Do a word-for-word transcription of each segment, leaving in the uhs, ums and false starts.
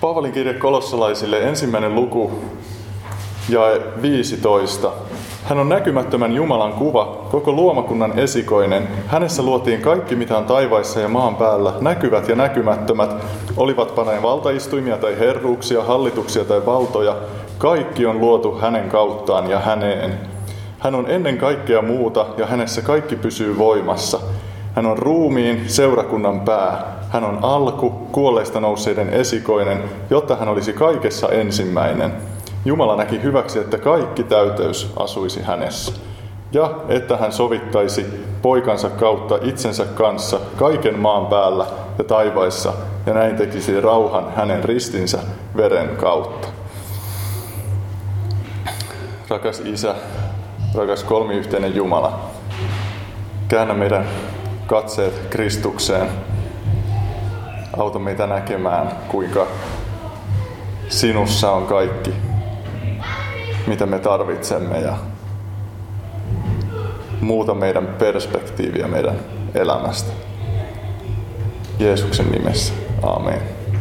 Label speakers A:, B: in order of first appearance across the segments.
A: Paavalin kirje kolossalaisille, ensimmäinen luku, jae viisitoista. Hän on näkymättömän Jumalan kuva, koko luomakunnan esikoinen. Hänessä luotiin kaikki, mitä on taivaissa ja maan päällä, näkyvät ja näkymättömät, olivatpa ne valtaistuimia tai herruuksia, hallituksia tai valtoja. Kaikki on luotu hänen kauttaan ja häneen. Hän on ennen kaikkea muuta ja hänessä kaikki pysyy voimassa. Hän on ruumiin, seurakunnan pää. Hän on alku, kuolleista nousseiden esikoinen, jotta hän olisi kaikessa ensimmäinen. Jumala näki hyväksi, että kaikki täyteys asuisi hänessä. Ja että hän sovittaisi poikansa kautta itsensä kanssa kaiken maan päällä ja taivaissa, ja näin tekisi rauhan hänen ristinsä veren kautta. Rakas Isä, rakas kolmiyhteinen Jumala, käännä meidän katseet Kristukseen. Auta meitä näkemään, kuinka sinussa on kaikki, mitä me tarvitsemme, ja muuta meidän perspektiiviä meidän elämästä. Jeesuksen nimessä. Aamen.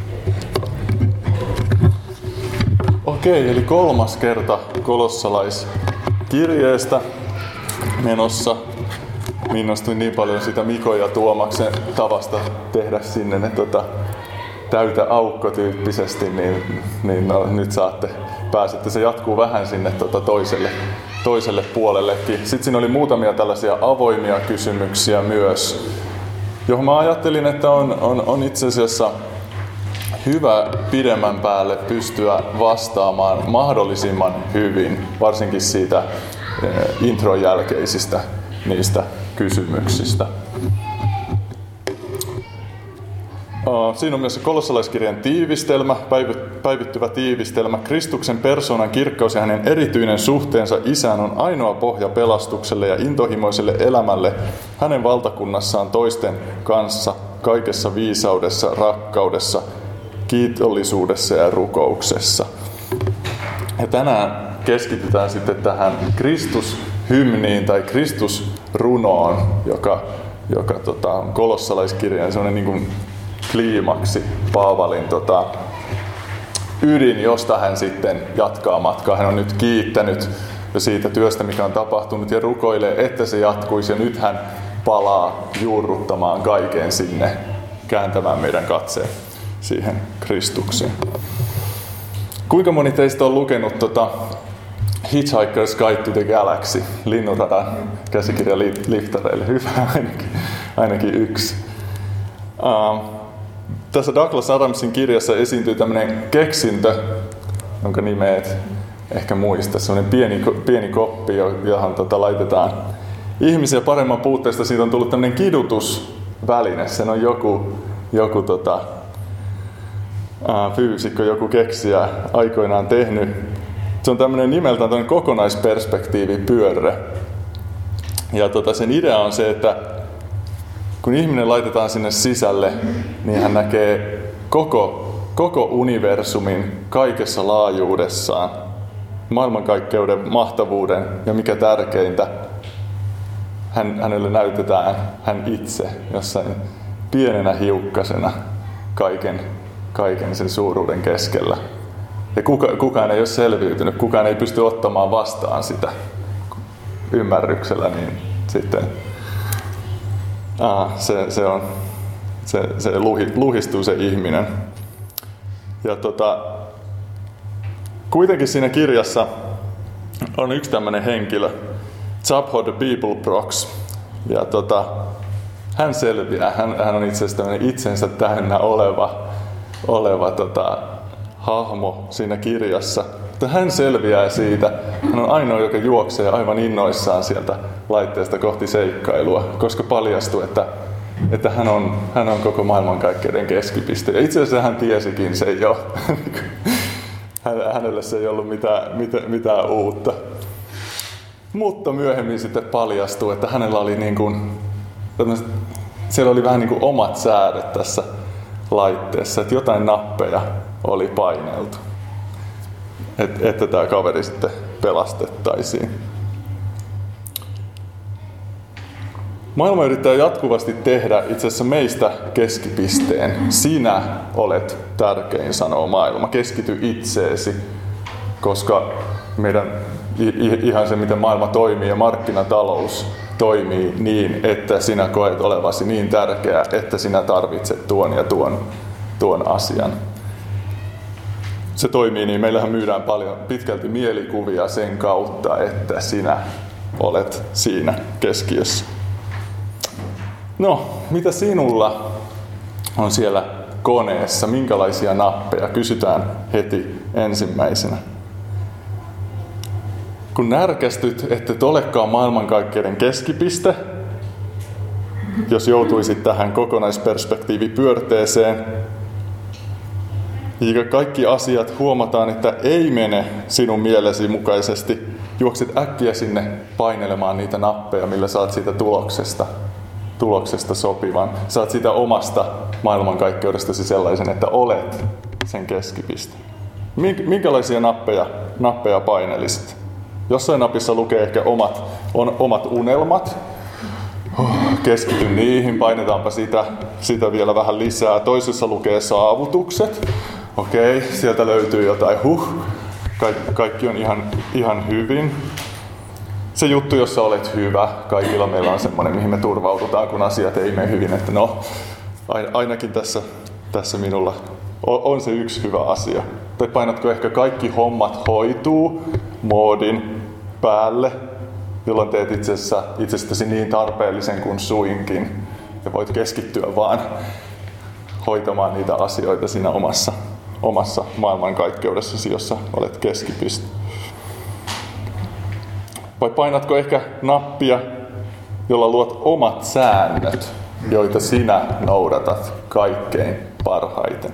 A: Okei, eli kolmas kerta kolossalaiskirjeestä menossa. Innostuin niin paljon sitä Mikon ja Tuomaksen tavasta tehdä sinne ne tota, täytä aukko-tyyppisesti, niin, niin no, nyt saatte, pääsette. Se jatkuu vähän sinne tota, toiselle, toiselle puolellekin. Sitten siinä oli muutamia tällaisia avoimia kysymyksiä myös, johon mä ajattelin, että on, on, on itse asiassa hyvä pidemmän päälle pystyä vastaamaan mahdollisimman hyvin, varsinkin siitä eh, intron jälkeisistä niistä kysymyksistä. Siinä on myös kolossalaiskirjan tiivistelmä, päivittyvä tiivistelmä. Kristuksen persoonan kirkkaus ja hänen erityinen suhteensa Isään on ainoa pohja pelastukselle ja intohimoiselle elämälle hänen valtakunnassaan toisten kanssa, kaikessa viisaudessa, rakkaudessa, kiitollisuudessa ja rukouksessa. Ja tänään keskitytään sitten tähän Kristus-hymniin tai Kristus-runoon, joka, joka tota, on kolossalaiskirjan sellainen niin kuin kliimaksi, Paavalin tota, ydin, josta hän sitten jatkaa matkaa. Hän on nyt kiittänyt jo siitä työstä, mikä on tapahtunut, ja rukoilee, että se jatkuisi. Ja nyt hän palaa juurruttamaan kaiken sinne, kääntämään meidän katseen siihen Kristukseen. Kuinka moni teistä on lukenut tota Hitchhiker's Guide to the Galaxy, Linnunradan käsikirja liftareille? Hyvä, ainakin, ainakin yksi. Uh, tässä Douglas Adamsin kirjassa esiintyy tämmöinen keksintö, jonka nimeä et ehkä muista. Semmoinen pieni, pieni koppi, johon tota, laitetaan ihmisiä paremman puutteesta. Siitä on tullut tämmöinen kidutusväline. Sen on joku, joku tota, uh, fyysikko, joku keksijä aikoinaan tehnyt. Se on tämmöinen nimeltään tämmöinen kokonaisperspektiivipyörre. Ja tota, sen idea on se, että kun ihminen laitetaan sinne sisälle, niin hän näkee koko, koko universumin kaikessa laajuudessaan, maailmankaikkeuden mahtavuuden ja mikä tärkeintä, hän, hänelle näytetään hän itse jossain pienenä hiukkasena kaiken, kaiken sen suuruuden keskellä. Ja kuka, kukaan ei ole selviytynyt, kukaan ei pysty ottamaan vastaan sitä ymmärryksellä, niin sitten ah, se, se, on, se, se luhi, luhistuu se ihminen. Ja tota, kuitenkin siinä kirjassa on yksi tämmöinen henkilö, Zabho the Bibelbrox. Ja tota, hän selviää, hän, hän on itse asiassa tämmöinen itsensä täynnä oleva, oleva tota, hahmo siinä kirjassa. Mutta hän selviää siitä. Hän on ainoa, joka juoksee aivan innoissaan sieltä laitteesta kohti seikkailua, koska paljastuu, että, että hän, on, hän on koko maailmankaikkeuden keskipiste. Ja itse asiassa hän tiesikin se jo. Hänelle se ei ollut mitään, mitään, mitään uutta. Mutta myöhemmin sitten paljastuu, että hänellä oli niin kuin, siellä oli vähän niin kuin omat säädöt tässä laitteessa, että jotain nappeja oli paineltu, että, että tämä kaveri sitten pelastettaisiin. Maailma yrittää jatkuvasti tehdä itse asiassa meistä keskipisteen. Sinä olet tärkein, sanoo maailma. Keskity itseesi, koska meidän ihan se, miten maailma toimii ja markkinatalous toimii niin, että sinä koet olevasi niin tärkeä, että sinä tarvitset tuon ja tuon, tuon asian. Se toimii niin, meillähän myydään paljon pitkälti mielikuvia sen kautta, että sinä olet siinä keskiössä. No, mitä sinulla on siellä koneessa? Minkälaisia nappeja? Kysytään heti ensimmäisenä. Kun närkästyt, ettet olekaan maailmankaikkeuden keskipiste, jos joutuisit tähän kokonaisperspektiivipyörteeseen, ja kaikki asiat huomataan, että ei mene sinun mielesi mukaisesti, juokset äkkiä sinne painelemaan niitä nappeja, millä saat siitä tuloksesta, tuloksesta sopivan. Saat siitä omasta maailmankaikkeudestasi sellaisen, että olet sen keskipiste. Minkälaisia nappeja, nappeja painelisit? Jossain napissa lukee ehkä omat, on, omat unelmat. Keskity niihin, painetaanpa sitä, sitä vielä vähän lisää. Toisessa lukee saavutukset. Okei, sieltä löytyy jotain. Huh, Kaik, kaikki on ihan, ihan hyvin. Se juttu, jossa olet hyvä. Kaikilla meillä on semmoinen, mihin me turvaudutaan, kun asiat ei mene hyvin. Että no, ainakin tässä, tässä minulla on se yksi hyvä asia. Tai painatko ehkä kaikki hommat hoituu moodin päälle, jolloin teet itse asiassa itsestäsi niin tarpeellisen kuin suinkin. Ja voit keskittyä vaan hoitamaan niitä asioita siinä omassa, omassa maailmankaikkeudessasi, jossa olet keskipiste. Vai painatko ehkä nappia, jolla luot omat säännöt, joita sinä noudatat kaikkein parhaiten.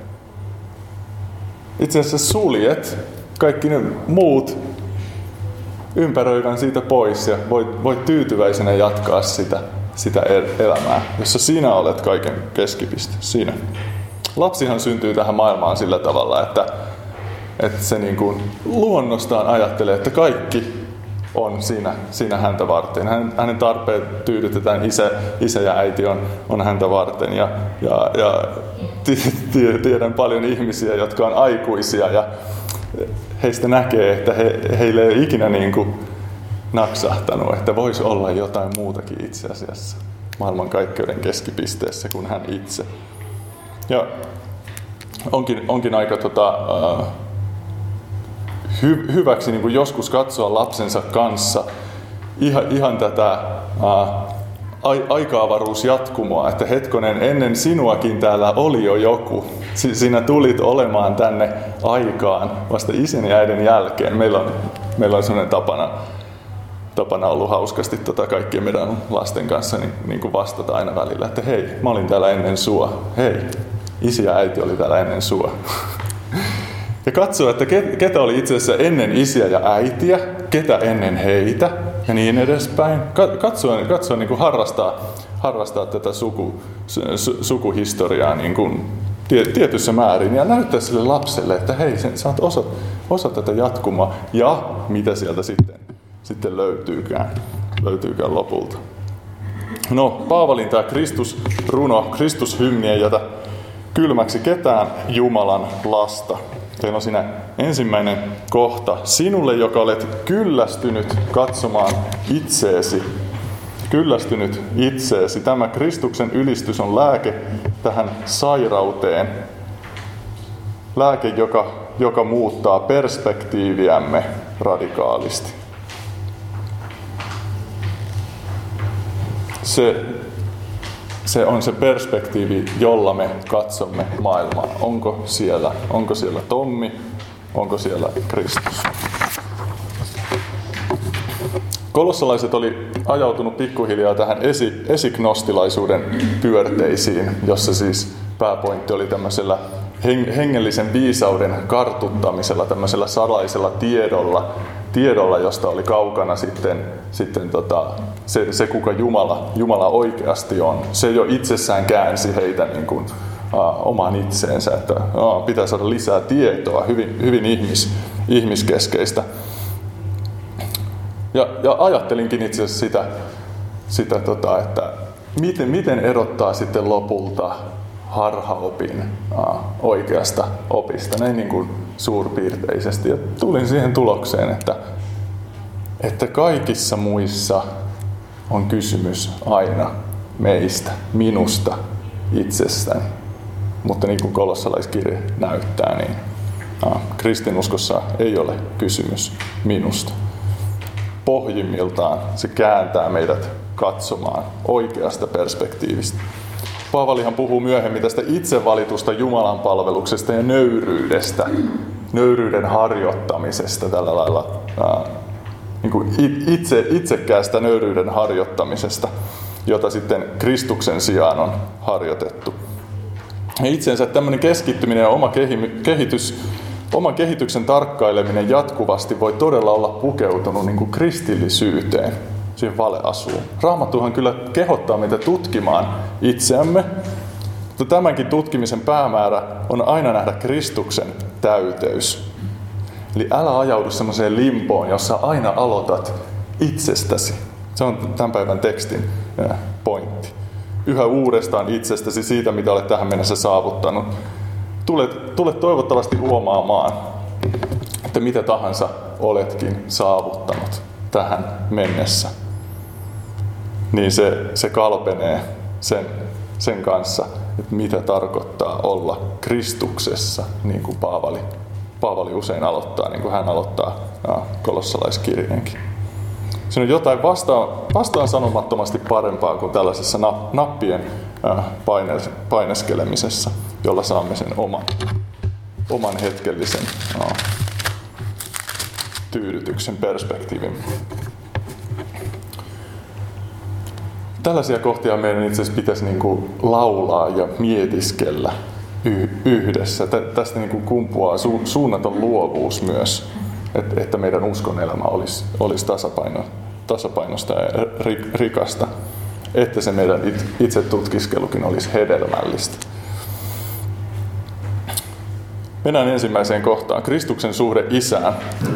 A: Itse asiassa suljet kaikki ne muut ympäröivän siitä pois ja voit, voit tyytyväisenä jatkaa sitä, sitä elämää, jossa sinä olet kaiken keskipiste. Sinä. Lapsihan syntyy tähän maailmaan sillä tavalla, että, että se niin kuin luonnostaan ajattelee, että kaikki on siinä, siinä häntä varten. Hänen tarpeet tyydytetään, isä, isä ja äiti on, on häntä varten. Ja, ja, ja tiedän paljon ihmisiä, jotka on aikuisia ja heistä näkee, että he, heille ei ole ikinä niin kuin naksahtanut, että voisi olla jotain muutakin itse asiassa maailmankaikkeuden keskipisteessä kuin hän itse. Ja onkin, onkin aika tota, uh, hy, hyväksi niin kuin joskus katsoa lapsensa kanssa ihan, ihan tätä uh, aika-avaruusjatkumoa, että hetkonen, ennen sinuakin täällä oli jo joku. Sinä tulit olemaan tänne aikaan vasta isän ja äidin jälkeen. Meillä on, meillä on sellainen tapana, tapana ollut hauskasti tota kaikkien meidän lasten kanssa niin, niin kuin vastata aina välillä, että hei, mä olin täällä ennen sua. Hei, isi ja äiti oli täällä ennen sua. Ja katsoa, että ketä oli itse asiassa ennen isiä ja äitiä, ketä ennen heitä ja niin edespäin. Katsoa, katsoa niin kuin harrastaa, harrastaa tätä suku, su, sukuhistoriaa niin kuin tietyssä määrin ja näyttää sille lapselle, että hei, sä oot osa, osa tätä jatkumaa ja mitä sieltä sitten, sitten löytyykään, löytyykään lopulta. No, Paavalin tämä Kristus-runo, Kristus-hymni ei jätä kylmäksi ketään Jumalan lasta. Teillä on siinä ensimmäinen kohta. Sinulle, joka olet kyllästynyt katsomaan itseesi, kyllästynyt itseesi. Tämä Kristuksen ylistys on lääke tähän sairauteen. Lääke, joka, joka muuttaa perspektiiviämme radikaalisti. Se, se on se perspektiivi, jolla me katsomme maailmaa. Onko siellä, onko siellä Tommi? Onko siellä Kristus? Kolossalaiset oli ajautunut pikkuhiljaa tähän esi, esiknostilaisuuden pyörteisiin, jossa siis pääpointti oli tämmöisellä hengellisen viisauden kartuttamisella, tämmöisellä salaisella tiedolla, tiedolla josta oli kaukana sitten, sitten tota, se, se, kuka Jumala, Jumala oikeasti on. Se jo itsessään käänsi heitä niin kuin, uh, omaan itseensä, että uh, pitää saada lisää tietoa, hyvin, hyvin ihmis, ihmiskeskeistä. Ja, ja ajattelinkin itse asiassa sitä, sitä tota, että miten, miten erottaa sitten lopulta harhaopin ää, oikeasta opista, näin niin kuin suurpiirteisesti. Ja tulin siihen tulokseen, että, että kaikissa muissa on kysymys aina meistä, minusta, itsestäni. Mutta niin kuin kolossalaiskirje näyttää, niin ää, kristinuskossa ei ole kysymys minusta. Pohjimmiltaan se kääntää meidät katsomaan oikeasta perspektiivistä. Paavalihan puhuu myöhemmin tästä itse valitusta Jumalan palveluksesta ja nöyryydestä, nöyryyden harjoittamisesta tällä lailla, ää, niin kuin itse, itsekkäästä nöyryyden harjoittamisesta, jota sitten Kristuksen sijaan on harjoitettu. Ja itsensä tämmöinen keskittyminen ja oma kehitys, oman kehityksen tarkkaileminen jatkuvasti voi todella olla pukeutunut niin kuin kristillisyyteen, siihen valeasuun. Raamattuhan kyllä kehottaa meitä tutkimaan itseämme, mutta tämänkin tutkimisen päämäärä on aina nähdä Kristuksen täyteys. Eli älä ajaudu semmoiseen limboon, jossa aina aloitat itsestäsi. Se on tämän päivän tekstin pointti. Yhä uudestaan itsestäsi siitä, mitä olet tähän mennessä saavuttanut. Tulet, tulet toivottavasti huomaamaan, että mitä tahansa oletkin saavuttanut tähän mennessä. Niin se, se kalpenee sen, sen kanssa, että mitä tarkoittaa olla Kristuksessa, niin kuin Paavali, Paavali usein aloittaa, niin kuin hän aloittaa kolossalaiskirjeenkin. Siinä on jotain vastaan, vastaan sanomattomasti parempaa kuin tällaisessa nappien paines, paineskelemisessa, jolla saamme sen oman, oman hetkellisen no, tyydytyksen perspektiivin. Tällaisia kohtia meidän itse asiassa pitäisi niin kuin laulaa ja mietiskellä yhdessä. Tästä niin kuin kumpuaa su- suunnaton luovuus myös, että, että meidän uskon elämä olisi, olisi tasapaino, tasapainosta ja rikasta, että se meidän itse tutkiskelukin olisi hedelmällistä. Mennään ensimmäiseen kohtaan. Kristuksen suhde Isään.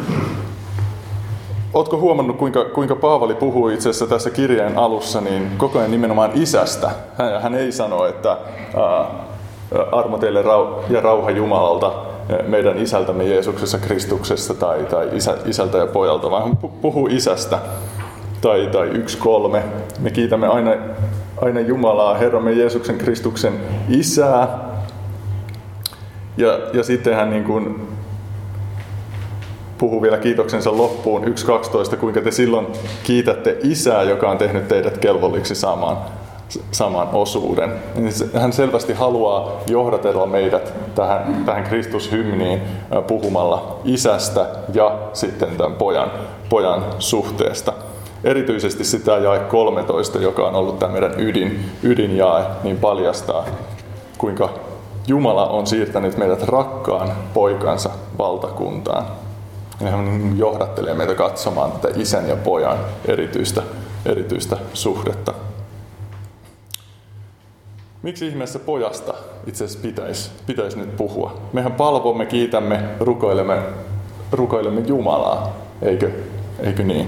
A: Ootko huomannut, kuinka, kuinka Paavali puhuu itse asiassa tässä kirjeen alussa niin koko ajan nimenomaan Isästä? Hän, hän ei sano, että ää, armo teille rau, ja rauha Jumalalta, meidän Isältämme Jeesuksessa Kristuksessa tai, tai isä, Isältä ja Pojalta, vaan hän puhuu Isästä tai, tai yksi kolme. Me kiitämme aina, aina Jumalaa, Herramme Jeesuksen Kristuksen Isää. Ja, ja sitten hän niin kuin puhuu vielä kiitoksensa loppuun yksi kaksitoista, kuinka te silloin kiitätte Isää, joka on tehnyt teidät kelvolliksi saamaan, saman osuuden. Hän selvästi haluaa johdatella meidät tähän, tähän Kristushymniin puhumalla Isästä ja sitten tämän pojan, pojan suhteesta. Erityisesti sitä jae kolmetoista, joka on ollut tämä meidän ydin, ydinjae, niin paljastaa, kuinka Jumala on siirtänyt meidät rakkaan poikansa valtakuntaan. Ja hän johdattelee meitä katsomaan tätä isän ja pojan erityistä, erityistä suhdetta. Miksi ihmeessä pojasta itse asiassa pitäisi, pitäisi nyt puhua? Mehän palvomme, kiitämme, rukoilemme, rukoilemme Jumalaa, eikö, eikö niin?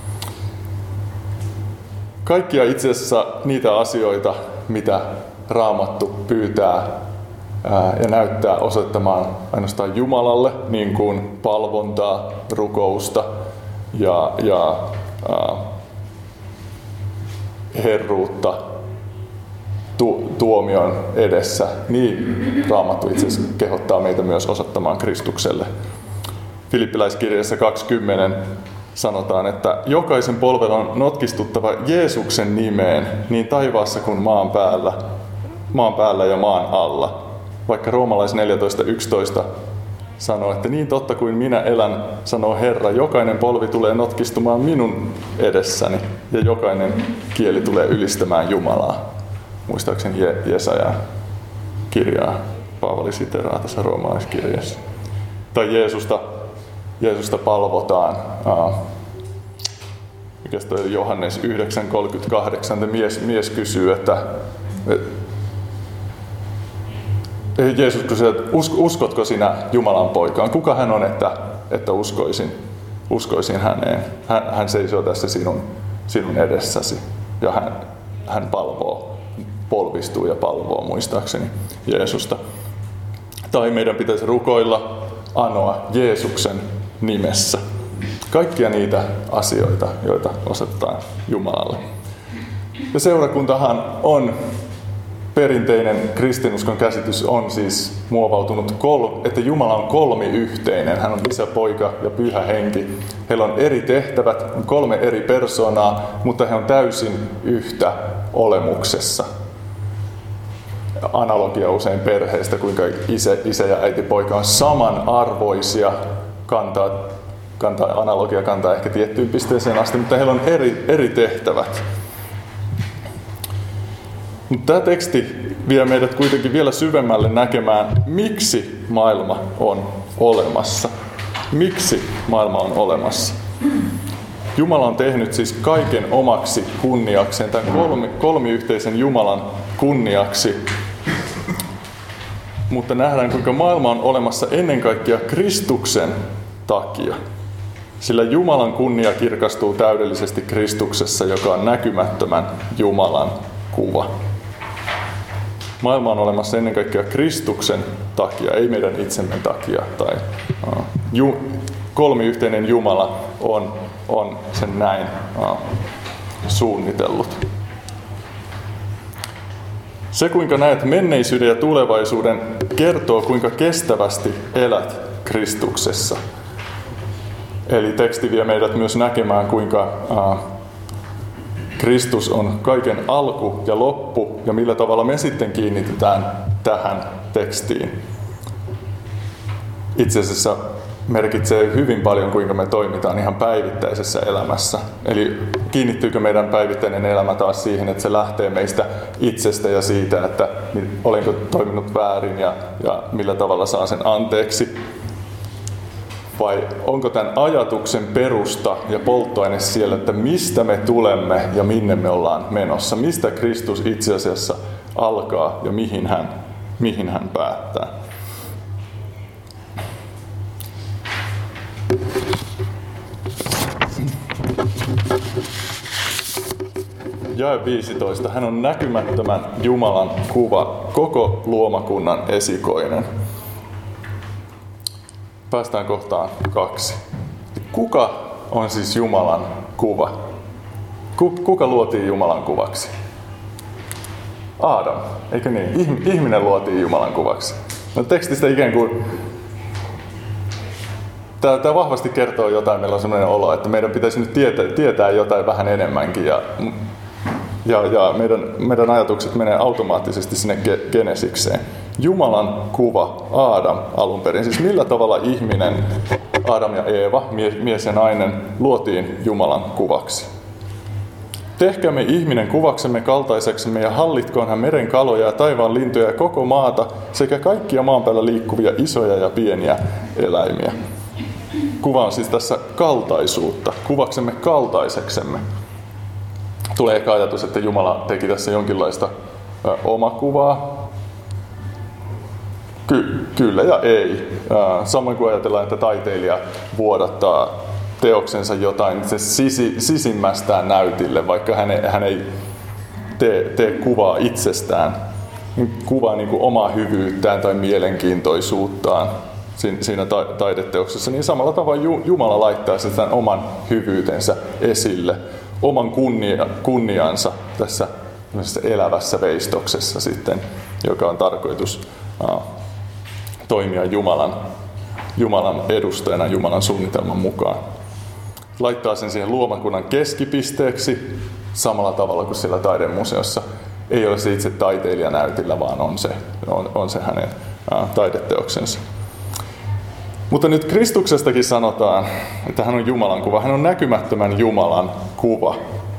A: Kaikkia itse asiassa niitä asioita, mitä Raamattu pyytää ja näyttää osoittamaan ainoastaan Jumalalle, niin kuin palvontaa, rukousta ja, ja ää, herruutta tu, tuomion edessä, niin Raamattu itse asiassa kehottaa meitä myös osoittamaan Kristukselle. Filippiläiskirjassa kaksikymmentä sanotaan, että jokaisen polven on notkistuttava Jeesuksen nimeen niin taivaassa kuin maan päällä, maan päällä ja maan alla. Vaikka roomalais neljätoista yksitoista sanoo, että niin totta kuin minä elän, sanoo Herra, jokainen polvi tulee notkistumaan minun edessäni ja jokainen kieli tulee ylistämään Jumalaa. Muistaakseni Je- Jesaja kirjaa Paavali siteraa tässä roomalaiskirjassa. Tai Jeesusta, Jeesusta palvotaan. Mikäs toi Johannes yhdeksän kolmekymmentäkahdeksan, mies, mies kysyy, että Jeesus kysyy, että uskotko sinä Jumalan poikaan? Kuka hän on, että, että uskoisin, uskoisin häneen? Hän, hän seisoo tässä sinun, sinun edessäsi. Ja hän, hän palvoo, polvistuu ja palvoo muistaakseni Jeesusta. Tai meidän pitäisi rukoilla, anoa Jeesuksen nimessä. Kaikkia niitä asioita, joita osoitetaan Jumalalle. Ja seurakuntahan on, perinteinen kristinuskon käsitys on siis muovautunut, kol, että Jumala on kolmiyhteinen. Hän on Isä, Poika ja Pyhä Henki. Heillä on eri tehtävät, on kolme eri persoonaa, mutta he on täysin yhtä olemuksessa. Analogia usein perheestä, kuinka isä, isä ja äiti, poika on samanarvoisia, kantaa, kantaa, analogia kantaa ehkä tiettyyn pisteeseen asti, mutta heillä on eri, eri tehtävät. Mutta tämä teksti vie meidät kuitenkin vielä syvemmälle näkemään, miksi maailma on olemassa. Miksi maailma on olemassa? Jumala on tehnyt siis kaiken omaksi kunniakseen, tämän kolmi, kolmiyhteisen Jumalan kunniaksi. Mutta nähdään, kuinka maailma on olemassa ennen kaikkea Kristuksen takia. Sillä Jumalan kunnia kirkastuu täydellisesti Kristuksessa, joka on näkymättömän Jumalan kuva. Maailma on olemassa ennen kaikkea Kristuksen takia, ei meidän itsemme takia. Tai, uh, ju, kolmiyhteinen Jumala on, on sen näin uh, suunnitellut. Se, kuinka näet menneisyyden ja tulevaisuuden, kertoo, kuinka kestävästi elät Kristuksessa. Eli teksti vie meidät myös näkemään, kuinka uh, Kristus on kaiken alku ja loppu, ja millä tavalla me sitten kiinnitetään tähän tekstiin. Itse asiassa merkitsee hyvin paljon, kuinka me toimitaan ihan päivittäisessä elämässä. Eli kiinnittyykö meidän päivittäinen elämä taas siihen, että se lähtee meistä itsestä ja siitä, että olenko toiminut väärin ja, ja millä tavalla saan sen anteeksi. Vai onko tämän ajatuksen perusta ja polttoaine siellä, että mistä me tulemme ja minne me ollaan menossa? Mistä Kristus itse asiassa alkaa ja mihin hän, mihin hän päättää? Jae viisitoista. Hän on näkymättömän Jumalan kuva, koko luomakunnan esikoinen. Päästään kohtaan kaksi. Kuka on siis Jumalan kuva? Kuka luotiin Jumalan kuvaksi? Aadam, eikö niin? Ihminen luotiin Jumalan kuvaksi. No tekstistä ikään kuin Tämä, tämä vahvasti kertoo jotain, meillä on sellainen olo, että meidän pitäisi nyt tietää, tietää jotain vähän enemmänkin. Ja, ja, ja meidän, meidän ajatukset menee automaattisesti sinne Genesikseen. Jumalan kuva, Aadam alun perin. Siis millä tavalla ihminen, Aadam ja Eeva, mies ja nainen, luotiin Jumalan kuvaksi. Tehkäämme ihminen kuvaksemme kaltaiseksemme ja hallitkoon hän meren kaloja ja taivaan lintuja ja koko maata sekä kaikkia maan päällä liikkuvia isoja ja pieniä eläimiä. Kuva on siis tässä kaltaisuutta, kuvaksemme kaltaiseksemme. Tulee ehkä ajatus, että Jumala teki tässä jonkinlaista ö, omakuvaa. Ky- kyllä ja ei. Ö, samoin kuin ajatellaan, että taiteilija vuodattaa teoksensa jotain se sisi, sisimmästään näytille, vaikka hän ei, hän ei tee, tee kuvaa itsestään. Kuvaa niin kuin omaa hyvyyttään tai mielenkiintoisuuttaan siinä taideteoksessa, niin samalla tavalla Jumala laittaa sen oman hyvyytensä esille, oman kunnia, kunniansa tässä elävässä veistoksessa sitten, joka on tarkoitus uh, toimia Jumalan, Jumalan edustajana Jumalan suunnitelman mukaan. Laittaa sen siihen luomakunnan keskipisteeksi samalla tavalla kuin siellä taidemuseossa. Ei ole se itse taiteilija näytillä, vaan on se, on, on se hänen uh, taideteoksensa. Mutta nyt Kristuksestakin sanotaan, että hän on Jumalan kuva. Hän on näkymättömän Jumalan kuva.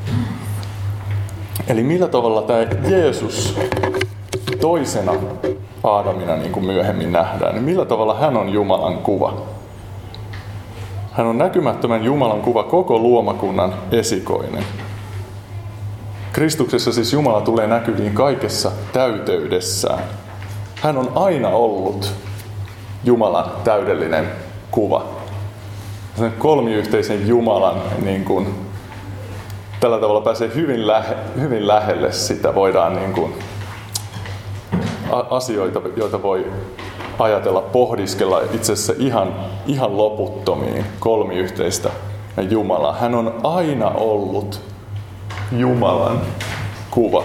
A: Eli millä tavalla tämä Jeesus toisena Aadamina, niin kuin myöhemmin nähdään, niin millä tavalla hän on Jumalan kuva? Hän on näkymättömän Jumalan kuva, koko luomakunnan esikoinen. Kristuksessa siis Jumala tulee näkyviin kaikessa täyteydessään. Hän on aina ollut Jumalan täydellinen kuva. Sen kolmiyhteisen Jumalan niin kuin, tällä tavalla pääsee hyvin, lähe, hyvin lähelle sitä. Voidaan niin kuin, asioita, joita voi ajatella, pohdiskella itse asiassa ihan, ihan loputtomiin kolmiyhteistä Jumalaa. Hän on aina ollut Jumalan kuva.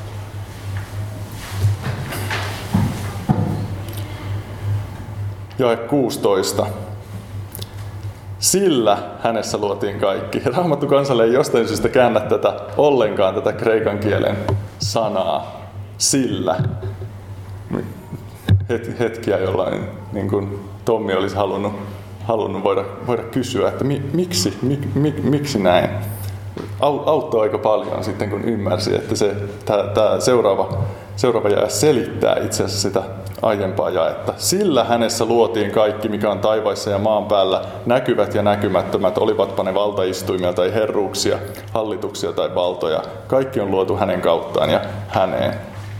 A: Jae kuusitoista. Sillä hänessä luotiin kaikki. Raamattu kansalle ei jostain syystä käännä tätä ollenkaan, tätä kreikan kielen sanaa. Sillä. Het, hetkiä jollain, niin kuin Tommi olisi halunnut, halunnut voida, voida kysyä, että mi, miksi, mi, mi, miksi näin. Auttoi aika paljon sitten, kun ymmärsi, että se, tämä seuraava, seuraava jae selittää itse asiassa sitä aiempaa jaetta. Sillä hänessä luotiin kaikki, mikä on taivaissa ja maan päällä, näkyvät ja näkymättömät, olivatpa ne valtaistuimia tai herruuksia, hallituksia tai valtoja. Kaikki on luotu hänen kauttaan ja häneen.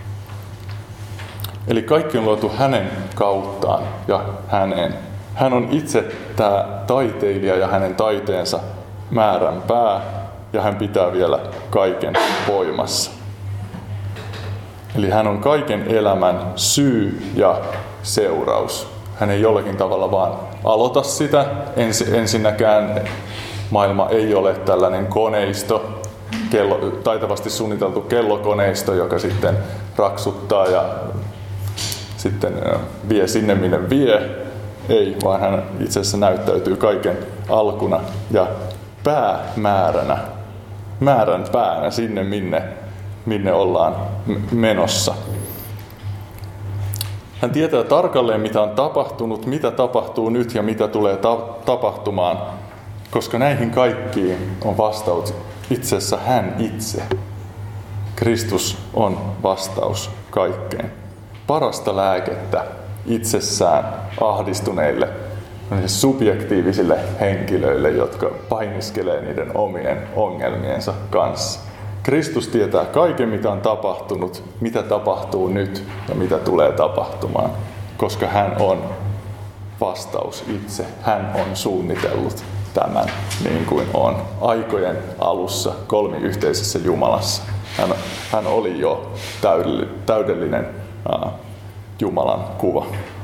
A: Eli kaikki on luotu hänen kauttaan ja häneen. Hän on itse tämä taiteilija ja hänen taiteensa määränpää, ja hän pitää vielä kaiken voimassa. Eli hän on kaiken elämän syy ja seuraus. Hän ei jollakin tavalla vaan aloita sitä. Ens, ensinnäkään maailma ei ole tällainen koneisto, kello, taitavasti suunniteltu kellokoneisto, joka sitten raksuttaa ja sitten vie sinne minne vie. Ei, vaan hän itse asiassa näyttäytyy kaiken alkuna ja päämääränä, määrän päänä sinne, minne, minne ollaan menossa. Hän tietää tarkalleen, mitä on tapahtunut, mitä tapahtuu nyt ja mitä tulee ta- tapahtumaan, koska näihin kaikkiin on vastaus itse asiassa hän itse. Kristus on vastaus kaikkeen. Parasta lääkettä itsessään ahdistuneille, subjektiivisille henkilöille, jotka painiskelee niiden omien ongelmiensa kanssa. Kristus tietää kaiken, mitä on tapahtunut, mitä tapahtuu nyt ja mitä tulee tapahtumaan, koska hän on vastaus itse. Hän on suunnitellut tämän niin kuin on aikojen alussa kolmiyhteisessä Jumalassa. Hän, hän oli jo täydellinen uh, Jumalan kuva.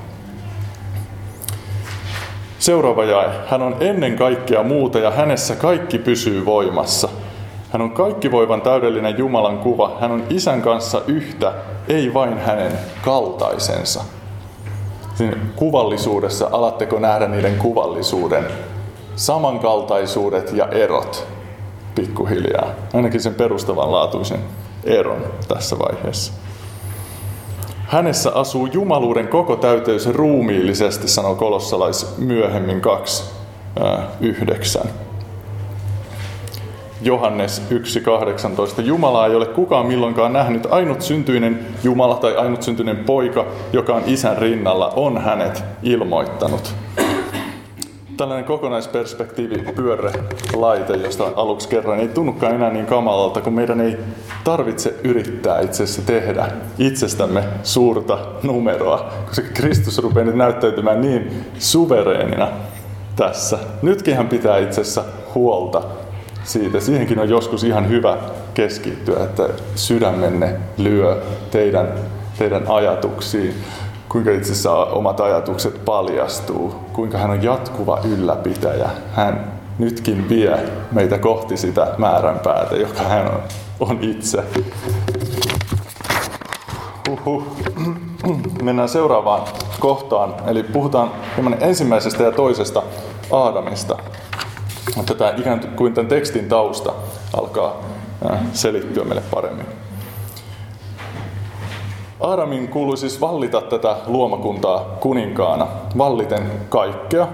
A: Seuraava jae. Hän on ennen kaikkea muuta ja hänessä kaikki pysyy voimassa. Hän on kaikkivoivan täydellinen Jumalan kuva. Hän on Isän kanssa yhtä, ei vain hänen kaltaisensa. Siinä kuvallisuudessa, alatteko nähdä niiden kuvallisuuden samankaltaisuudet ja erot pikkuhiljaa. Ainakin sen perustavanlaatuisen eron tässä vaiheessa. Hänessä asuu jumaluuden koko täyteys ruumiillisesti, sanoo kolossalais myöhemmin kaksi yhdeksän. Johannes yksi kahdeksantoista. Jumalaa ei ole kukaan milloinkaan nähnyt. Ainut syntyinen Jumala tai ainut syntyinen poika, joka on Isän rinnalla, on hänet ilmoittanut. Tällainen kokonaisperspektiivi pyörrelaite, josta aluksi kerran ei tunnukaan enää niin kamalalta, kun meidän ei tarvitse yrittää itse asiassa tehdä itsestämme suurta numeroa, koska Kristus rupeaa nyt näyttäytymään niin suvereenina tässä. Nytkin hän pitää itse asiassa huolta siitä. Siihenkin on joskus ihan hyvä keskittyä, että sydämenne lyö teidän, teidän ajatuksiin. Kuinka itse asiassa omat ajatukset paljastuu, kuinka hän on jatkuva ylläpitäjä. Hän nytkin vie meitä kohti sitä määränpäätä, joka hän on, on itse. Uhuh. Mennään seuraavaan kohtaan, eli puhutaan ensimmäisestä ja toisesta Aadamista. Tätä ikään kuin tämän tekstin tausta alkaa selittyä meille paremmin. Aadamin kuului siis vallita tätä luomakuntaa kuninkaana, valliten kaikkea.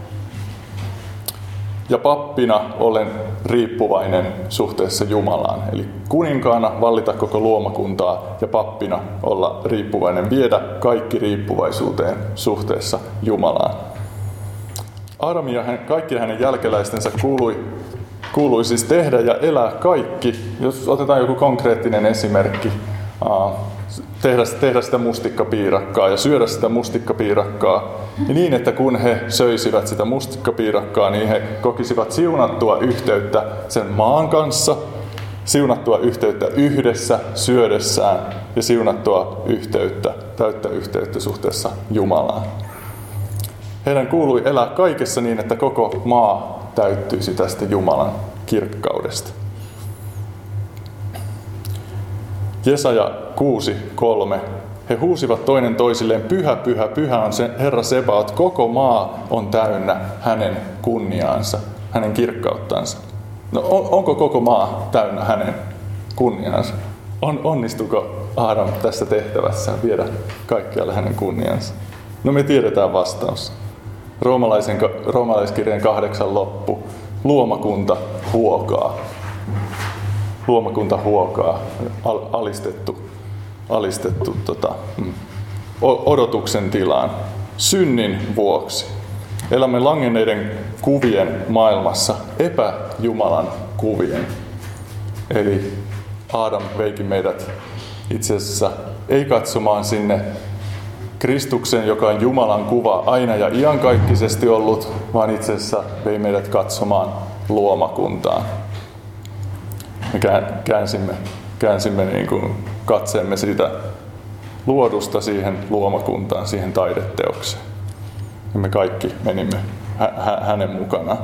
A: Ja pappina olen riippuvainen suhteessa Jumalaan. Eli kuninkaana vallita koko luomakuntaa ja pappina olla riippuvainen, viedä kaikki riippuvaisuuteen suhteessa Jumalaan. Aadamin ja hän, kaikki hänen jälkeläistensä kuului, kuului siis tehdä ja elää kaikki. Jos otetaan joku konkreettinen esimerkki. Tehdä, tehdä sitä mustikkapiirakkaa ja syödä sitä mustikkapiirakkaa. Ja niin, että kun he söisivät sitä mustikkapiirakkaa, niin he kokisivat siunattua yhteyttä sen maan kanssa siunattua yhteyttä yhdessä, syödessään ja siunattua yhteyttä, täyttä yhteyttä suhteessa Jumalaan. Heidän kuului elää kaikessa niin, että koko maa täyttyisi tästä Jumalan kirkkaudesta. Jesaja kuusi kolme. He huusivat toinen toisilleen, pyhä, pyhä, pyhä on se Herra Sebaot, koko maa on täynnä hänen kunniaansa, hänen kirkkauttansa. No on, onko koko maa täynnä hänen kunniaansa? On, onnistuko Aadam tässä tehtävässä viedä kaikkialle hänen kunniansa? No me tiedetään vastaus. Roomalaisen, roomalaiskirjan kahdeksan loppu. Luomakunta huokaa. Luomakunta huokaa. Al, alistettu, alistettu tota, odotuksen tilaan. Synnin vuoksi. Elämme langenneiden kuvien maailmassa, epäjumalan kuvien. Eli Aadam veikin meidät itse asiassa ei katsomaan sinne Kristuksen, joka on Jumalan kuva aina ja iankaikkisesti ollut, vaan itse asiassa vei meidät katsomaan luomakuntaan. Me käänsimme, käänsimme niin kuin katseemme siitä luodusta siihen luomakuntaan, siihen taideteokseen. Ja me kaikki menimme hä- hä- hänen mukanaan.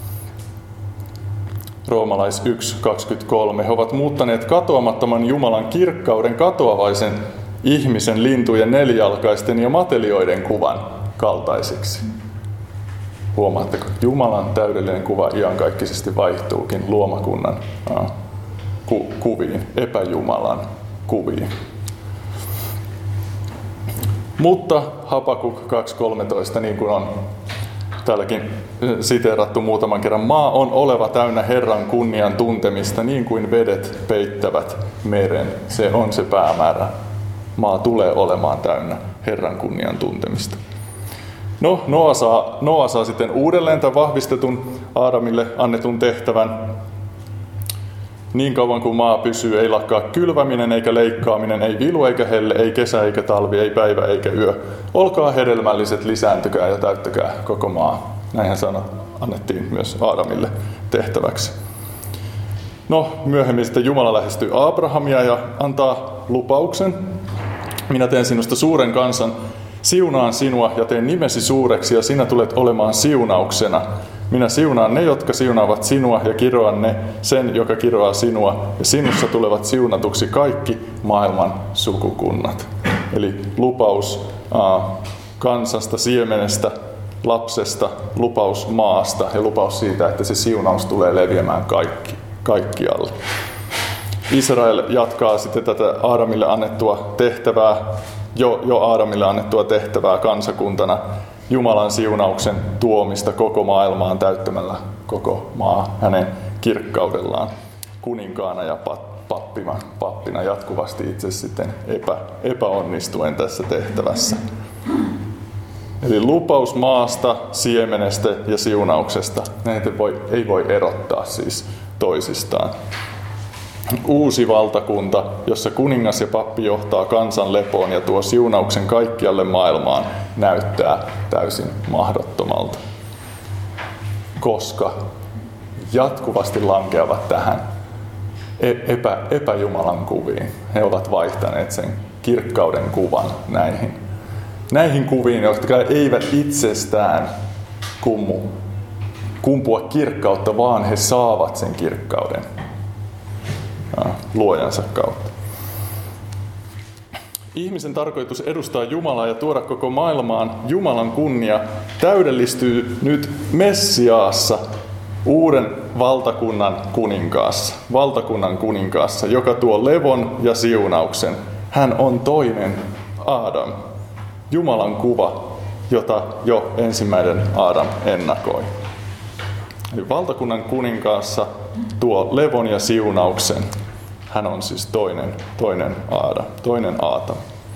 A: Roomalais yksi kaksikymmentäkolme. He ovat muuttaneet katoamattoman Jumalan kirkkauden katoavaisen ihmisen, lintujen, nelijalkaisten ja matelioiden kuvan kaltaisiksi. Huomaatteko, Jumalan täydellinen kuva iankaikkisesti vaihtuukin luomakunnan äh, ku- kuviin, epäjumalan kuviin. Mutta Habakuk kaksi kolmetoista, niin kuin on täälläkin siteerattu muutaman kerran, maa on oleva täynnä Herran kunnian tuntemista, niin kuin vedet peittävät meren. Se on se päämäärä. Maa tulee olemaan täynnä Herran kunnian tuntemista. No, Noa saa, Noa saa sitten uudelleen tämän vahvistetun Aadamille annetun tehtävän. Niin kauan kuin maa pysyy, ei lakkaa kylväminen eikä leikkaaminen, ei vilu eikä helle, ei kesä eikä talvi, ei päivä eikä yö. Olkaa hedelmälliset, lisääntykää ja täyttäkää koko maa. Näinhän sanat annettiin myös Aadamille tehtäväksi. No, myöhemmin sitten Jumala lähestyy Abrahamia ja antaa lupauksen. Minä teen sinusta suuren kansan, siunaan sinua ja teen nimesi suureksi ja sinä tulet olemaan siunauksena. Minä siunaan ne, jotka siunaavat sinua ja kiroan ne sen, joka kiroaa sinua. Ja sinussa tulevat siunatuksi kaikki maailman sukukunnat. Eli lupaus äh, kansasta, siemenestä, lapsesta, lupaus maasta ja lupaus siitä, että se siunaus tulee leviämään kaikki, kaikkialle. Israel jatkaa sitten tätä Aadamille annettua tehtävää, jo, jo Aadamille annettua tehtävää kansakuntana, Jumalan siunauksen tuomista koko maailmaan täyttämällä koko maa hänen kirkkaudellaan kuninkaana ja pappina, pappina jatkuvasti itse sitten epä, epäonnistuen tässä tehtävässä. Eli lupaus maasta, siemenestä ja siunauksesta, näitä voi, ei voi erottaa siis toisistaan. Uusi valtakunta, jossa kuningas ja pappi johtaa kansan lepoon ja tuo siunauksen kaikkialle maailmaan, näyttää täysin mahdottomalta. Koska jatkuvasti lankeavat tähän epä, epäjumalan kuviin. He ovat vaihtaneet sen kirkkauden kuvan näihin. Näihin kuviin, jotka eivät itsestään kummu, kumpua kirkkautta, vaan he saavat sen kirkkauden luojansa kautta. Ihmisen tarkoitus edustaa Jumalaa ja tuoda koko maailmaan Jumalan kunnia täydellistyy nyt Messiaassa, uuden valtakunnan kuninkaassa, valtakunnan kuninkaassa, joka tuo levon ja siunauksen. Hän on toinen Aadam, Jumalan kuva, jota jo ensimmäinen Aadam ennakoi. Eli valtakunnan kuninkaassa tuo levon ja siunauksen. Hän on siis toinen, toinen Aadam, toinen Aatam.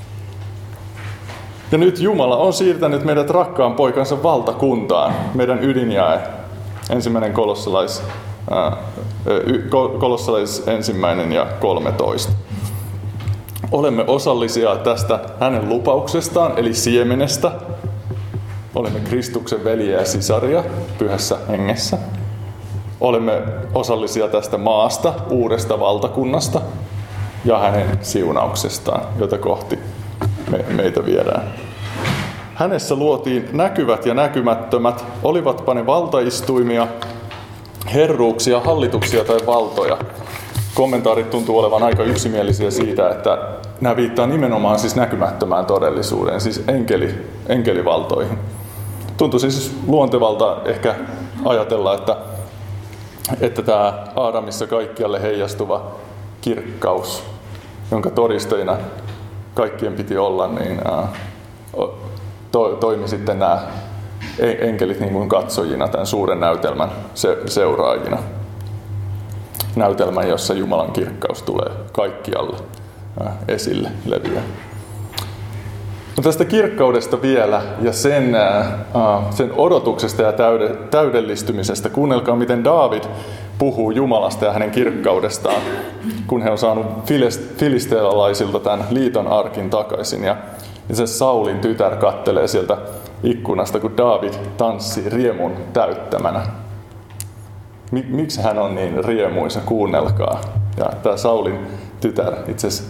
A: Ja nyt Jumala on siirtänyt meidät rakkaan poikansa valtakuntaan, meidän ydinjae. Ensimmäinen kolossalais, äh, kolossalais ensimmäinen ja kolmetoista. Olemme osallisia tästä hänen lupauksestaan, eli siemenestä. Olemme Kristuksen veljiä ja sisaria pyhässä hengessä. olemme osallisia tästä maasta, uudesta valtakunnasta ja hänen siunauksestaan, jota kohti me, meitä viedään. Hänessä luotiin näkyvät ja näkymättömät, olivatpa ne valtaistuimia, herruuksia, hallituksia tai valtoja. Kommentaarit tuntuu olevan aika yksimielisiä siitä, että nämä viittaa nimenomaan siis näkymättömään todellisuuteen, siis enkeli, enkelivaltoihin. Tuntuu siis luontevalta ehkä ajatella, että, että tämä Aadamissa kaikkialle heijastuva kirkkaus, jonka todistajina kaikkien piti olla, niin to, toimi sitten nämä enkelit niin kuin katsojina tämän suuren näytelmän se, seuraajina. Näytelmän, jossa Jumalan kirkkaus tulee kaikkialle esille, leviää. No tästä kirkkaudesta vielä ja sen, äh, sen odotuksesta ja täyde, täydellistymisestä. Kuunnelkaa, miten Daavid puhuu Jumalasta ja hänen kirkkaudestaan, kun he on saanut filistealaisilta tämän liiton arkin takaisin. Ja, ja se Saulin tytär kattelee sieltä ikkunasta, kun Daavid tanssii riemun täyttämänä. Miksi hän on niin riemuisa? Kuunnelkaa. Ja tämä Saulin tytär itse asiassa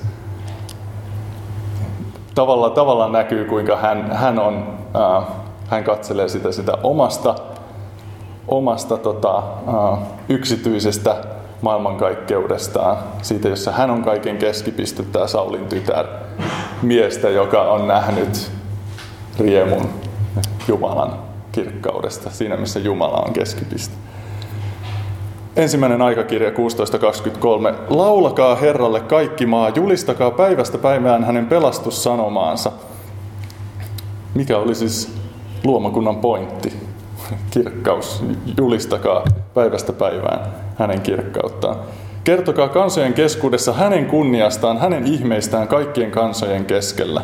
A: tavallaan, tavallaan näkyy, kuinka hän, hän, on, äh, hän katselee sitä, sitä omasta, omasta tota, äh, yksityisestä maailmankaikkeudestaan. Siitä, jossa hän on kaiken keskipiste, tämä Saulin tytär, miestä, joka on nähnyt riemun Jumalan kirkkaudesta, siinä missä Jumala on keskipiste. Ensimmäinen aikakirja kuusitoista kaksikymmentäkolme. Laulakaa Herralle kaikki maa, julistakaa päivästä päivään hänen pelastussanomaansa. Mikä oli siis luomakunnan pointti? Kirkkaus. Julistakaa päivästä päivään hänen kirkkauttaan. Kertokaa kansojen keskuudessa hänen kunniastaan, hänen ihmeistään kaikkien kansojen keskellä.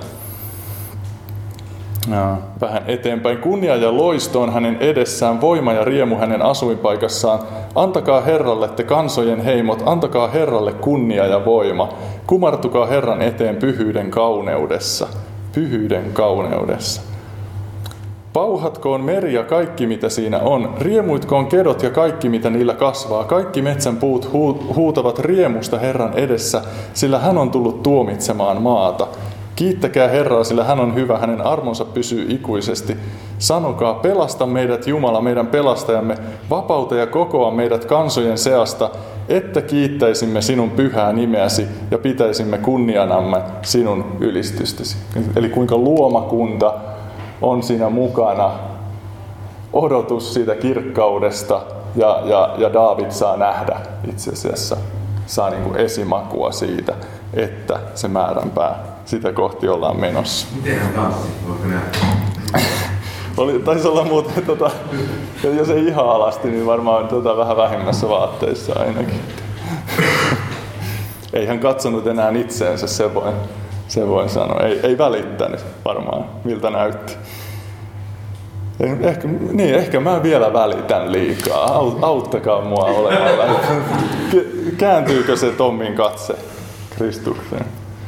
A: Ja vähän eteenpäin. Kunnia ja loisto on hänen edessään, voima ja riemu hänen asuinpaikassaan. Antakaa Herralle te kansojen heimot, antakaa Herralle kunnia ja voima. Kumartukaa Herran eteen pyhyyden kauneudessa. Pyhyyden kauneudessa. Pauhatkoon meri ja kaikki mitä siinä on. Riemuitkoon kedot ja kaikki mitä niillä kasvaa. Kaikki metsän puut huutavat riemusta Herran edessä, sillä hän on tullut tuomitsemaan maata. Kiittäkää Herraa, sillä hän on hyvä, hänen armonsa pysyy ikuisesti. Sanokaa, pelasta meidät Jumala, meidän pelastajamme, vapauta ja kokoa meidät kansojen seasta, että kiittäisimme sinun pyhää nimeäsi ja pitäisimme kunnianamme sinun ylistystäsi. Eli kuinka luomakunta on siinä mukana, odotus siitä kirkkaudesta ja, ja, ja Daavid saa nähdä itse asiassa, saa niin kuin esimakua siitä, että se määränpää sitä kohti ollaan menossa.
B: Miten hän tanssi? Voiko nähdä?
A: Oli, taisi olla muuten, tota, jos ei ihan alasti, niin varmaan tota, vähän vähemmässä vaatteissa ainakin. Ei hän katsonut enää itseensä, se voi, se voi sanoa. Ei, ei välittänyt varmaan, miltä näytti. Ehkä, niin, ehkä mä vielä välitän liikaa. Auttakaa mua olemaan välittänyt. Kääntyykö se Tommin katse Kristukseen?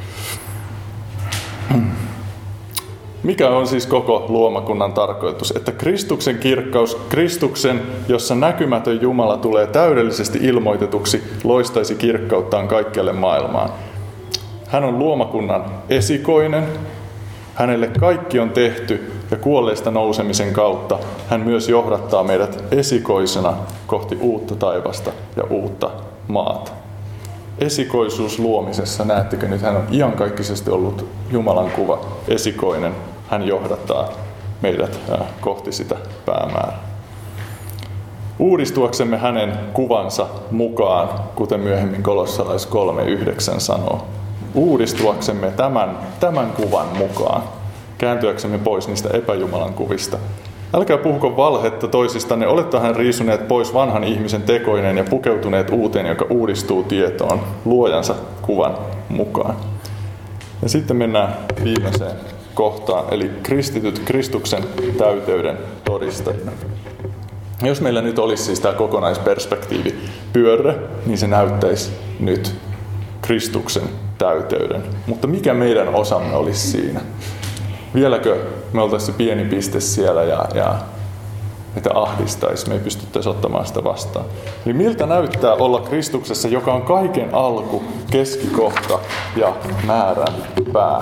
A: Mikä on siis koko luomakunnan tarkoitus? Että Kristuksen kirkkaus, Kristuksen, jossa näkymätön Jumala tulee täydellisesti ilmoitetuksi, loistaisi kirkkauttaan kaikkialle maailmaan. Hän on luomakunnan esikoinen. Hänelle kaikki on tehty ja kuolleista nousemisen kautta hän myös johdattaa meidät esikoisena kohti uutta taivasta ja uutta maata. Esikoisuus luomisessa, näettekö nyt, hän on iankaikkisesti ollut Jumalan kuva, esikoinen. Hän johdattaa meidät kohti sitä päämäärää. Uudistuaksemme hänen kuvansa mukaan, kuten myöhemmin Kolossalais kolme yhdeksän sanoo. Uudistuaksemme tämän, tämän kuvan mukaan, kääntyäksemme pois niistä epäjumalan kuvista. Älkää puhuko valhetta toisistanne, olettahan riisuneet pois vanhan ihmisen tekoinen ja pukeutuneet uuteen, joka uudistuu tietoon luojansa kuvan mukaan. Ja sitten mennään viimeiseen kohtaan, eli kristityt Kristuksen täyteyden todistajina. Jos meillä nyt olisi siis tämä kokonaisperspektiivi pyörre, niin se näyttäisi nyt Kristuksen täyteyden. Mutta mikä meidän osamme olisi siinä? Vieläkö me oltaisiin pieni piste siellä ja, ja mitä ahdistaisi, me ei pystyttäisi ottamaan sitä vastaan. Eli miltä näyttää olla Kristuksessa, joka on kaiken alku, keskikohta ja määrän pää?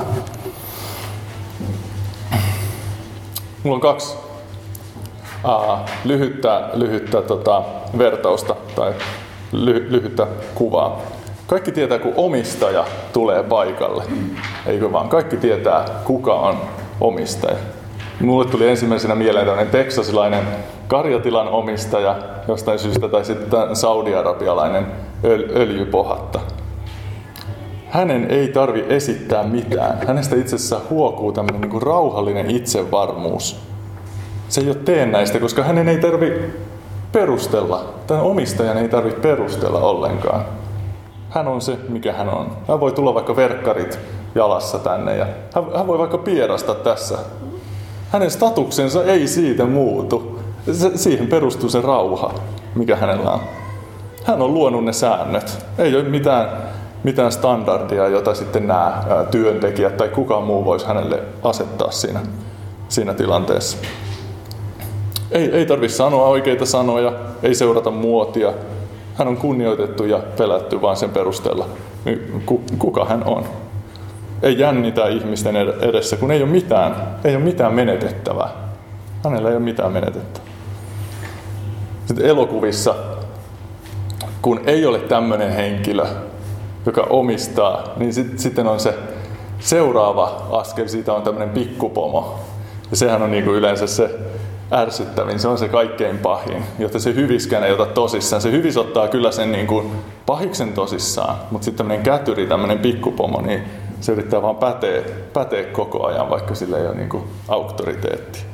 A: Mulla on kaksi ää, lyhyttä, lyhyttä tota, vertausta tai ly, lyhyttä kuvaa. Kaikki tietää, kun omistaja tulee paikalle, eikö vaan? Kaikki tietää, kuka on omistaja. Mulle tuli ensimmäisenä mieleen tämmöinen teksasilainen karjatilan omistaja jostain syystä, tai sitten saudi-arabialainen öl- öljypohatta. Hänen ei tarvi esittää mitään. Hänestä itse asiassa huokuu tämmöinen niin kuin rauhallinen itsevarmuus. Se ei ole teennäistä, koska hänen ei tarvi perustella. Tämän omistajan ei tarvitse perustella ollenkaan. Hän on se, mikä hän on. Hän voi tulla vaikka verkkarit jalassa tänne ja hän, hän voi vaikka pierasta tässä. Hänen statuksensa ei siitä muutu. Se, siihen perustuu se rauha, mikä hänellä on. Hän on luonut ne säännöt. Ei ole mitään, mitään standardia, jota sitten nämä työntekijät tai kukaan muu voisi hänelle asettaa siinä, siinä tilanteessa. Ei, ei tarvitse sanoa oikeita sanoja, ei seurata muotia. Hän on kunnioitettu ja pelätty vain sen perusteella, kuka hän on. Ei jännitä ihmisten edessä, kun ei ole mitään, ei ole mitään menetettävää. Hänellä ei ole mitään menetettävää. Sitten elokuvissa, kun ei ole tämmöinen henkilö, joka omistaa, niin sit, sitten on se seuraava askel, siitä on tämmöinen pikkupomo. Ja sehän on niin kuin yleensä se ärsyttävin, se on se kaikkein pahin, jotta se hyviskään ei ota tosissaan. Se hyvis ottaa kyllä sen niin kuin pahiksen tosissaan, mutta sitten tämmöinen kätyri, tämmöinen pikkupomo, niin se yrittää vaan päteä, päteä koko ajan, vaikka sillä ei ole niin kuin auktoriteettia.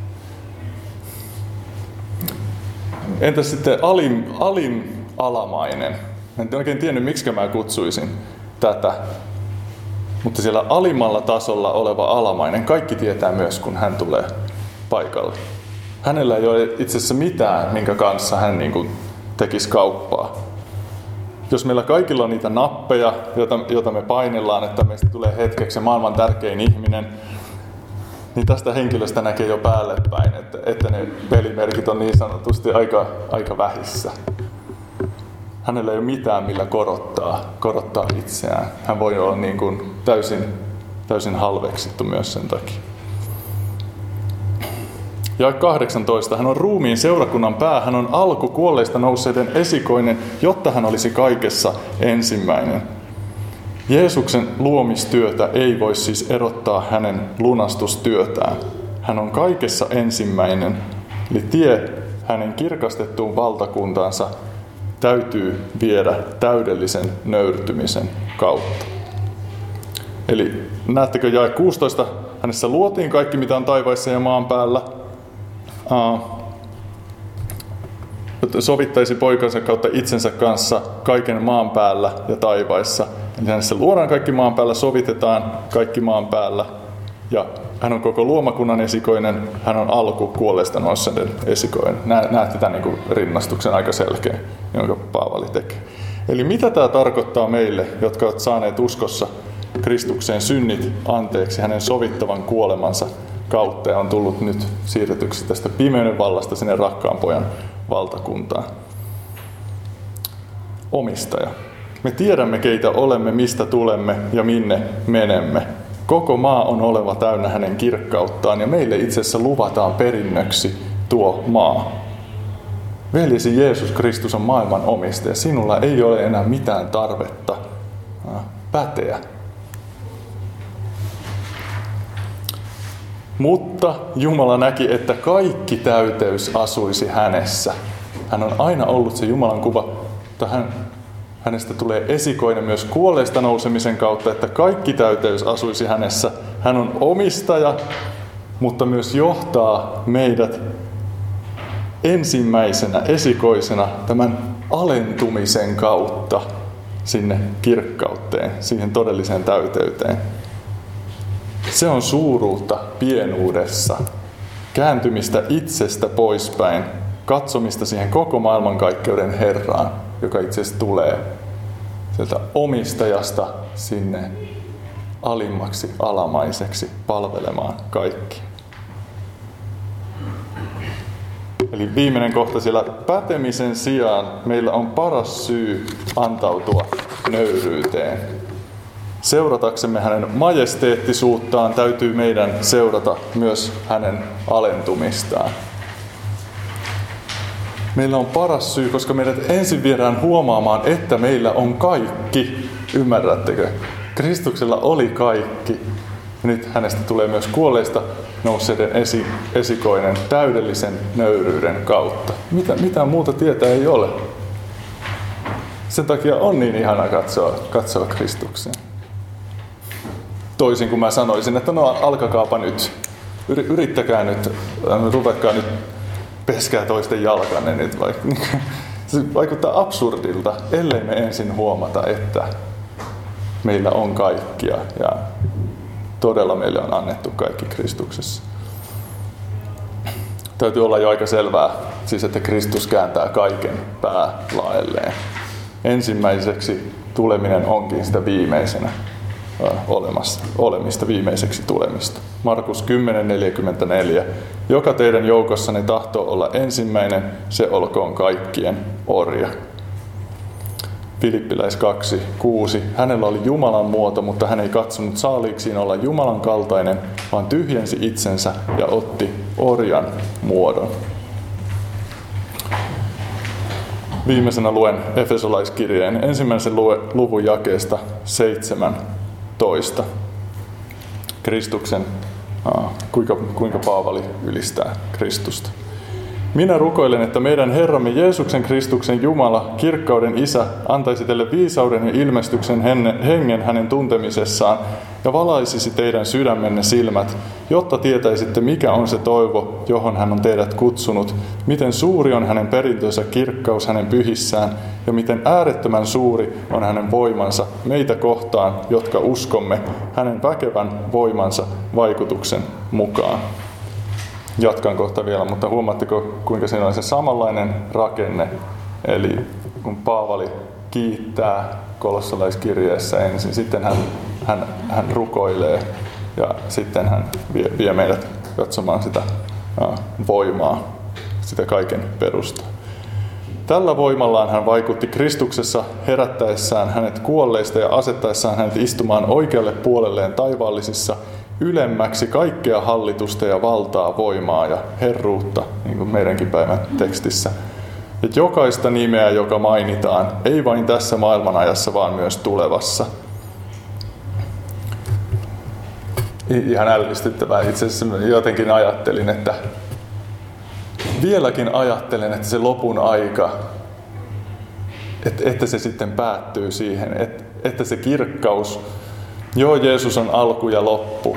A: Entäs sitten alim, alim alamainen? En oikein tiennyt, miksi mä kutsuisin tätä. Mutta siellä alimmalla tasolla oleva alamainen, kaikki tietää myös, kun hän tulee paikalle. Hänellä ei ole itse asiassa mitään, minkä kanssa hän niin kuin tekisi kauppaa. Jos meillä kaikilla on niitä nappeja, joita, joita me painellaan, että meistä tulee hetkeksi se maailman tärkein ihminen, niin tästä henkilöstä näkee jo päälle päin, että, että ne pelimerkit on niin sanotusti aika, aika vähissä. Hänellä ei ole mitään, millä korottaa, korottaa itseään. Hän voi olla niin kuin täysin, täysin halveksittu myös sen takia. Ja kahdeksantoista. Hän on ruumiin seurakunnan pää. Hän on alku kuolleista nousseiden esikoinen, jotta hän olisi kaikessa ensimmäinen. Jeesuksen luomistyötä ei voi siis erottaa hänen lunastustyötään. Hän on kaikessa ensimmäinen, eli tie hänen kirkastettuun valtakuntaansa täytyy viedä täydellisen nöyrtymisen kautta. Eli näettekö jae kuusitoista? Hänessä luotiin kaikki, mitä on taivaissa ja maan päällä. Sovittaisi poikansa kautta itsensä kanssa kaiken maan päällä ja taivaissa. Eli hänessä luodaan kaikki maan päällä, sovitetaan kaikki maan päällä. Ja hän on koko luomakunnan esikoinen, hän on alku kuolleista nousseiden esikoinen. Näette tämän niin kuin rinnastuksen aika selkeä, jonka Paavali tekee. Eli mitä tämä tarkoittaa meille, jotka ovat saaneet uskossa Kristukseen synnit anteeksi hänen sovittavan kuolemansa kautta ja on tullut nyt siirretyksi tästä pimeyden vallasta sinne rakkaan pojan valtakuntaan. Omistaja. Me tiedämme, keitä olemme, mistä tulemme ja minne menemme. Koko maa on oleva täynnä hänen kirkkauttaan ja meille itse asiassa luvataan perinnöksi tuo maa. Veljesi Jeesus Kristus on maailman omistaja. Sinulla ei ole enää mitään tarvetta päteä. Mutta Jumala näki, että kaikki täyteys asuisi hänessä. Hän on aina ollut se Jumalan kuva, mutta hän, hänestä tulee esikoinen myös kuolleista nousemisen kautta, että kaikki täyteys asuisi hänessä. Hän on omistaja, mutta myös johtaa meidät ensimmäisenä, esikoisena tämän alentumisen kautta sinne kirkkauteen, siihen todelliseen täyteyteen. Se on suuruutta pienuudessa, kääntymistä itsestä poispäin, katsomista siihen koko maailmankaikkeuden Herraan, joka itse asiassa tulee sieltä omistajasta sinne alimmaksi alamaiseksi palvelemaan kaikki. Eli Eli viimeinen kohta siellä: pätemisen sijaan meillä on paras syy antautua nöyryyteen. Seurataksemme hänen majesteettisuuttaan täytyy meidän seurata myös hänen alentumistaan. Meillä on paras syy, koska meidät ensin viedään huomaamaan, että meillä on kaikki. Ymmärrättekö? Kristuksella oli kaikki. Nyt hänestä tulee myös kuolleista nousseiden esi- esikoinen täydellisen nöyryyden kautta. Mitä, mitään muuta tietä ei ole. Sen takia on niin ihana katsoa, katsoa Kristukseen. Toisin kuin mä sanoisin, että no alkakaapa nyt. Yrittäkää nyt, ruvetkaa nyt, peskää toisten jalkanne nyt. Vaikka. Se vaikuttaa absurdilta, ellei me ensin huomata, että meillä on kaikkia ja todella meille on annettu kaikki Kristuksessa. Täytyy olla jo aika selvää, siis että Kristus kääntää kaiken päälaelleen. Ensimmäiseksi tuleminen onkin sitä viimeisenä olemassa, olemista, viimeiseksi tulemista. Markus kymmenen neljäkymmentäneljä. Joka teidän joukossanne tahtoo olla ensimmäinen, se olkoon kaikkien orja. Filippiläis kaksi kuusi. Hänellä oli Jumalan muoto, mutta hän ei katsonut saaliiksiin olla Jumalan kaltainen, vaan tyhjensi itsensä ja otti orjan muodon. Viimeisenä luen Efesolaiskirjeen ensimmäisen luvun jakeesta seitsemäntoista. Kristuksen, aa, kuinka, kuinka Paavali ylistää Kristusta. Minä rukoilen, että meidän Herramme Jeesuksen Kristuksen Jumala, kirkkauden Isä, antaisi teille viisauden ja ilmestyksen hengen hänen tuntemisessaan ja valaisisi teidän sydämenne silmät, jotta tietäisitte, mikä on se toivo, johon hän on teidät kutsunut, miten suuri on hänen perintönsä kirkkaus hänen pyhissään ja miten äärettömän suuri on hänen voimansa meitä kohtaan, jotka uskomme hänen väkevän voimansa vaikutuksen mukaan. Jatkan kohta vielä, mutta huomaatteko, kuinka siinä on se samanlainen rakenne. Eli kun Paavali kiittää kolossalaiskirjeessä ensin, sitten hän, hän, hän rukoilee ja sitten hän vie, vie meidät katsomaan sitä äh, voimaa, sitä kaiken perustaa. Tällä voimallaan hän vaikutti Kristuksessa herättäessään hänet kuolleista ja asettaessaan hänet istumaan oikealle puolelleen taivaallisissa ylemmäksi kaikkea hallitusta ja valtaa, voimaa ja herruutta, niin kuin meidänkin päivän tekstissä. Et jokaista nimeä, joka mainitaan, ei vain tässä maailmanajassa, vaan myös tulevassa. Ihan ällistyttävää. Itse asiassa jotenkin ajattelin, että vieläkin ajattelen, että se lopun aika, että, että se sitten päättyy siihen, että, että se kirkkaus, joo, Jeesus on alku ja loppu,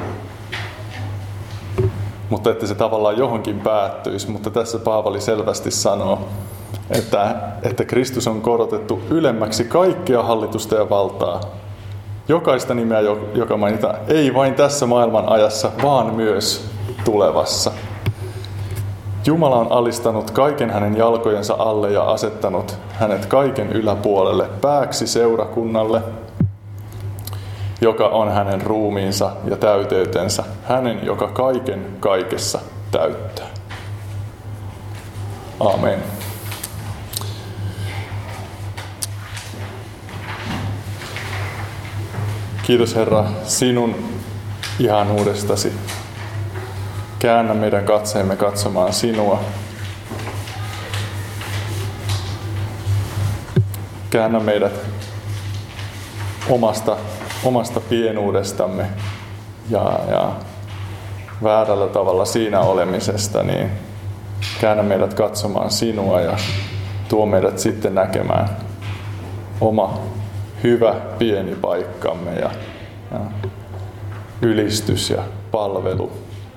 A: mutta että se tavallaan johonkin päättyisi. Mutta tässä Paavali selvästi sanoo, että, että Kristus on korotettu ylemmäksi kaikkea hallitusta ja valtaa. Jokaista nimeä, joka mainitaan, ei vain tässä maailman ajassa, vaan myös tulevassa. Jumala on alistanut kaiken hänen jalkojensa alle ja asettanut hänet kaiken yläpuolelle pääksi seurakunnalle, joka on hänen ruumiinsa ja täyteytensä, hänen, joka kaiken kaikessa täyttää. Aamen. Kiitos Herra sinun ihanuudestasi. Käännä meidän katseemme katsomaan sinua. Käännä meidät omasta, omasta pienuudestamme ja, ja väärällä tavalla siinä olemisesta, niin käännä meidät katsomaan sinua ja tuo meidät sitten näkemään oma hyvä pieni paikkamme ja, ja ylistys ja palvelu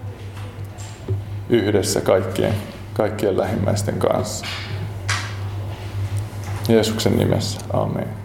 A: yhdessä kaikkien, kaikkien lähimmäisten kanssa. Jeesuksen nimessä. Amen.